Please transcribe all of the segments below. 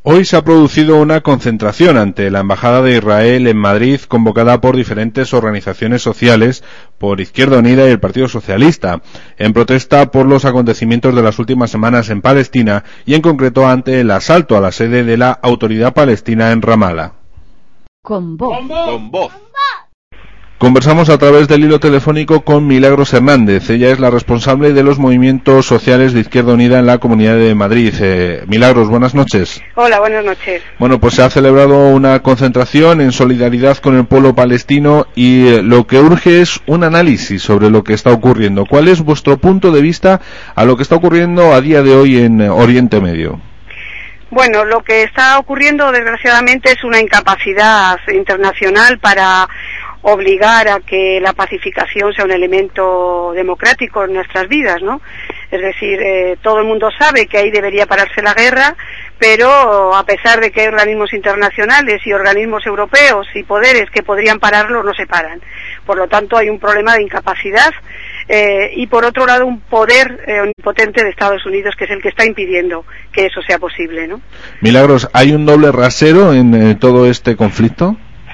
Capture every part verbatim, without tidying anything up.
Hoy se ha producido una concentración ante la Embajada de Israel en Madrid, convocada por diferentes organizaciones sociales, por Izquierda Unida y el Partido Socialista, en protesta por los acontecimientos de las últimas semanas en Palestina y en concreto ante el asalto a la sede de la Autoridad Palestina en Ramallah. Con voz. Con voz. Conversamos a través del hilo telefónico con Milagros Hernández. Ella es la responsable de los movimientos sociales de Izquierda Unida en la Comunidad de Madrid. Eh, Milagros, buenas noches. Hola, buenas noches. Bueno, pues se ha celebrado una concentración en solidaridad con el pueblo palestino y eh, lo que urge es un análisis sobre lo que está ocurriendo. ¿Cuál es vuestro punto de vista a lo que está ocurriendo a día de hoy en eh, Oriente Medio? Bueno, lo que está ocurriendo, desgraciadamente, es una incapacidad internacional para obligar a que la pacificación sea un elemento democrático en nuestras vidas, ¿no? Es decir, eh, todo el mundo sabe que ahí debería pararse la guerra, pero a pesar de que hay organismos internacionales y organismos europeos y poderes que podrían pararlo, no se paran. Por lo tanto, hay un problema de incapacidad eh, y, por otro lado, un poder eh, omnipotente de Estados Unidos que es el que está impidiendo que eso sea posible, ¿no? Milagros, ¿hay un doble rasero en eh, todo este conflicto?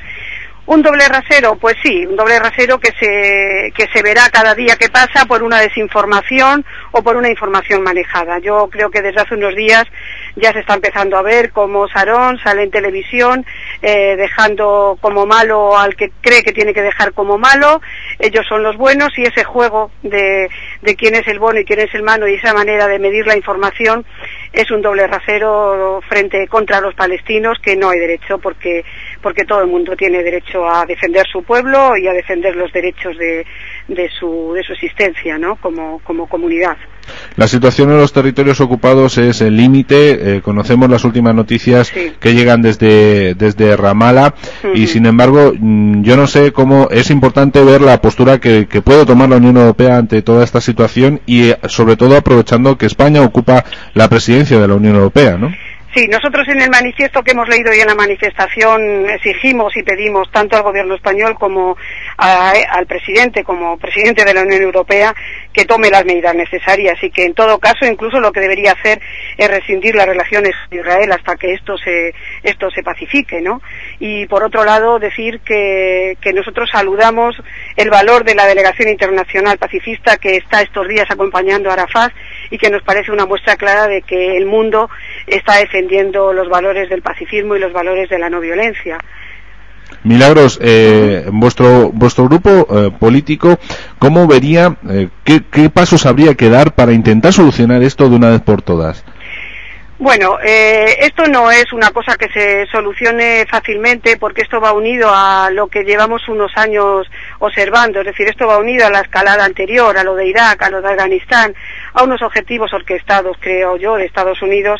Un doble rasero, pues sí, un doble rasero que se que se verá cada día que pasa por una desinformación o por una información manejada. Yo creo que desde hace unos días ya se está empezando a ver cómo Sarón sale en televisión eh, dejando como malo al que cree que tiene que dejar como malo. Ellos son los buenos y ese juego de, de quién es el bueno y quién es el malo y esa manera de medir la información es un doble rasero frente contra los palestinos que no hay derecho porque porque todo el mundo tiene derecho a defender su pueblo y a defender los derechos de, de su de su existencia, ¿no? Como como comunidad. La situación en los territorios ocupados es el límite. Eh, conocemos las últimas noticias sí. que llegan desde desde Ramallah uh-huh. y sin embargo yo no sé cómo es importante ver la postura que, que puede tomar la Unión Europea ante toda esta situación y sobre todo aprovechando que España ocupa la presidencia de la Unión Europea, ¿no? Sí, nosotros en el manifiesto que hemos leído hoy en la manifestación exigimos y pedimos tanto al gobierno español como a, al presidente, como presidente de la Unión Europea, que tome las medidas necesarias y que en todo caso incluso lo que debería hacer es rescindir las relaciones con Israel hasta que esto se esto se pacifique, ¿no? Y por otro lado decir que, que nosotros saludamos el valor de la delegación internacional pacifista que está estos días acompañando a Arafat y que nos parece una muestra clara de que el mundo está defendiendo los valores del pacifismo y los valores de la no violencia. Milagros, eh, vuestro vuestro grupo eh, político, ¿cómo vería, eh, qué, qué pasos habría que dar para intentar solucionar esto de una vez por todas? Bueno, eh, esto no es una cosa que se solucione fácilmente porque esto va unido a lo que llevamos unos años observando, es decir, esto va unido a la escalada anterior, a lo de Irak, a lo de Afganistán, a unos objetivos orquestados, creo yo, de Estados Unidos,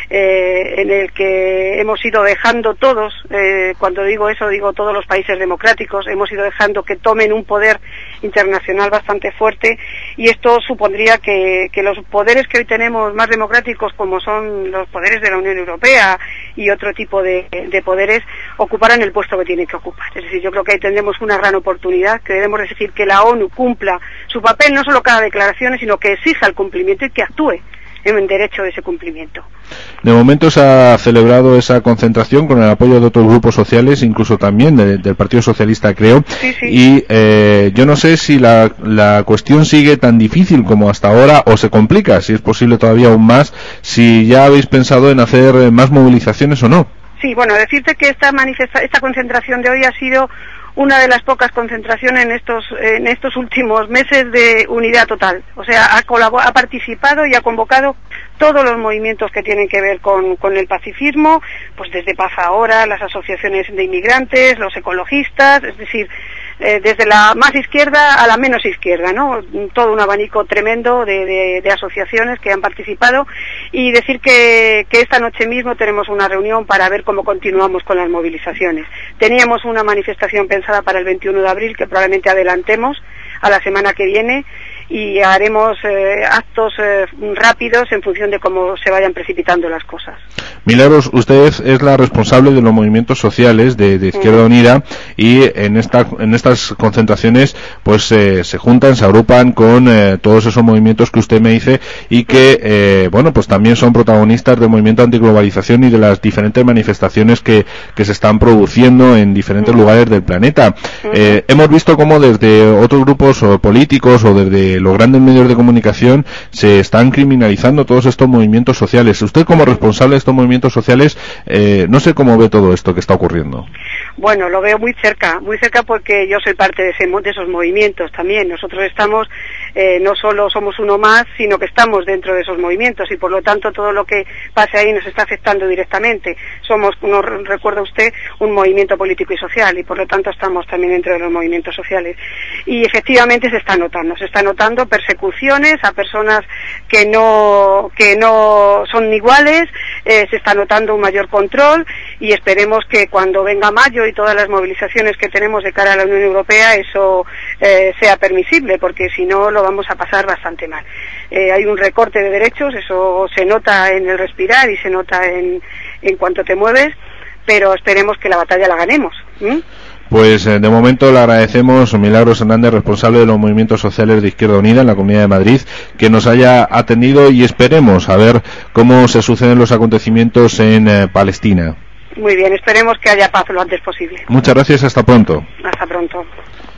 eh, en el que hemos ido dejando todos, eh, cuando digo eso digo todos los países democráticos, hemos ido dejando que tomen un poder internacional bastante fuerte y esto supondría que, que los poderes que hoy tenemos más democráticos como son los poderes de la Unión Europea y otro tipo de, de poderes ocuparan el puesto que tienen que ocupar. Es decir, yo creo que ahí tendremos una gran oportunidad, que debemos exigir que la ONU cumpla su papel, no solo cada declaración, sino que exija el cumplimiento y que actúe en derecho de ese cumplimiento. De momento se ha celebrado esa concentración con el apoyo de otros grupos sociales, incluso también de, del Partido Socialista, creo, sí, sí. y eh, yo no sé si la, la cuestión sigue tan difícil como hasta ahora o se complica, si es posible todavía aún más, si ya habéis pensado en hacer más movilizaciones o no. Sí, bueno, decirte que esta manifesta- esta concentración de hoy ha sido una de las pocas concentraciones en estos en estos últimos meses de unidad total. O sea, ha, colabor- ha participado y ha convocado todos los movimientos que tienen que ver con, con el pacifismo, pues desde Paz Ahora, las asociaciones de inmigrantes, los ecologistas, es decir, eh, desde la más izquierda a la menos izquierda, ¿no? Todo un abanico tremendo de, de, de asociaciones que han participado y decir que, que esta noche mismo tenemos una reunión para ver cómo continuamos con las movilizaciones. Teníamos una manifestación pensada para el veintiuno de abril que probablemente adelantemos a la semana que viene y haremos eh, actos eh, rápidos en función de cómo se vayan precipitando las cosas. Milagros, usted es la responsable de los movimientos sociales de, de Izquierda Unida, y en esta en estas concentraciones pues eh, se juntan, se agrupan con eh, todos esos movimientos que usted me dice, y que eh, bueno, pues también son protagonistas del movimiento antiglobalización y de las diferentes manifestaciones que, que se están produciendo en diferentes lugares del planeta. Eh, hemos visto cómo desde otros grupos o políticos o desde los grandes medios de comunicación se están criminalizando todos estos movimientos sociales. Usted, como responsable de estos movimientos sociales, eh, no sé cómo ve todo esto que está ocurriendo. Bueno, lo veo muy cerca, muy cerca porque yo soy parte de, ese, de esos movimientos también. Nosotros estamos, eh, no solo somos uno más, sino que estamos dentro de esos movimientos, y por lo tanto todo lo que pase ahí nos está afectando directamente. Somos, no recuerda usted, un movimiento político y social, y por lo tanto estamos también dentro de los movimientos sociales. Y efectivamente se está notando, se está notando persecuciones a personas que no, que no son iguales, eh, se está notando un mayor control, y esperemos que cuando venga mayo y todas las movilizaciones que tenemos de cara a la Unión Europea eso eh, sea permisible, porque si no lo vamos a pasar bastante mal. Eh, hay un recorte de derechos, eso se nota en el respirar y se nota en, en cuanto te mueves, pero esperemos que la batalla la ganemos. ¿Mm? Pues eh, de momento le agradecemos, Milagros Hernández, responsable de los movimientos sociales de Izquierda Unida en la Comunidad de Madrid, que nos haya atendido, y esperemos a ver cómo se suceden los acontecimientos en eh, Palestina. Muy bien, esperemos que haya paz lo antes posible. Muchas gracias, hasta pronto. Hasta pronto.